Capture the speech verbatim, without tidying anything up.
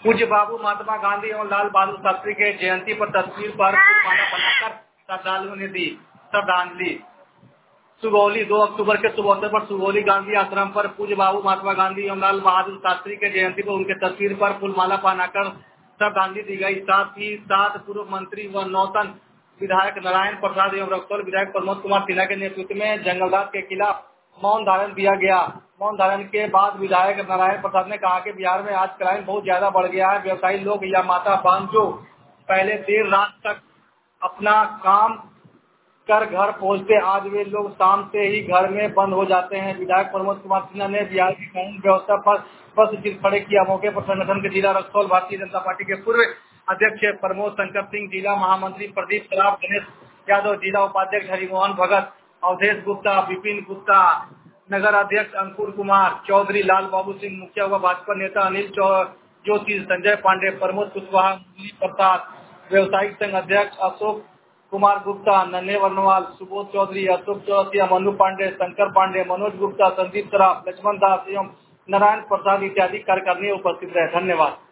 पूज्य बाबू महात्मा गांधी एवं लाल बहादुर शास्त्री के जयंती पर तस्वीर पर माला बनाकर श्रद्धालुओं ने दी श्रद्धांजलि। सुगौली दो अक्टूबर के शुभ अवसर पर सुगौली गांधी आश्रम पर पूज्य बाबू महात्मा गांधी एवं लाल बहादुर शास्त्री के जयंती पर उनके तस्वीर पर फूलमाला पहनाकर श्रद्धांजलि दी गई। साथ ही साथ पूर्व मंत्री व नौतन विधायक नारायण प्रसाद एवं रक्सौल विधायक प्रमोद कुमार सिन्हा के नेतृत्व में जंगलराज के खिलाफ मौन धारण दिया गया। मौन धारण के बाद विधायक नारायण प्रसाद ने कहा कि बिहार में आज क्राइम बहुत ज्यादा बढ़ गया है। व्यवसायी लोग या माता बहन जो पहले देर रात तक अपना काम कर घर पहुंचते, आज वे लोग शाम से ही घर में बंद हो जाते हैं। विधायक प्रमोद कुमार सिन्हा ने बिहार की कानून व्यवस्था पर बस चिर खड़े किया। मौके पर संगठन के जिला रक्सौल भारतीय जनता पार्टी के पूर्व अध्यक्ष प्रमोद शंकर सिंह, जिला महामंत्री प्रदीप सराफ, गणेश यादव, जिला उपाध्यक्ष हरिमोहन भगत, अवधेश गुप्ता, विपिन गुप्ता, नगर अध्यक्ष अंकुर कुमार चौधरी, लाल बाबू सिंह, मुखिया व भाजपा नेता अनिल जोशी, संजय पांडे, प्रमोद कुशवाहा, मुरली प्रसाद, व्यवसायिक संघ अध्यक्ष अशोक कुमार गुप्ता, नन्हे वर्णवाल, सुबोध चौधरी, अशोक चौरसिया, मनु पांडे, शंकर पांडे, मनोज गुप्ता, संदीप सराफ, लक्ष्मण दास एवं नारायण प्रसाद इत्यादि कार्यकर्ता उपस्थित रहे। धन्यवाद।